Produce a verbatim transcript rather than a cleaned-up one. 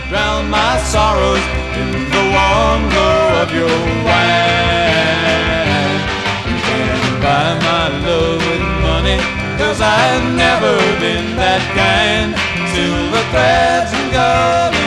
drown my sorrows in the warm glow of your wine. You can't buy my love with money, 'cause I've never been that kind. Silver threads and gold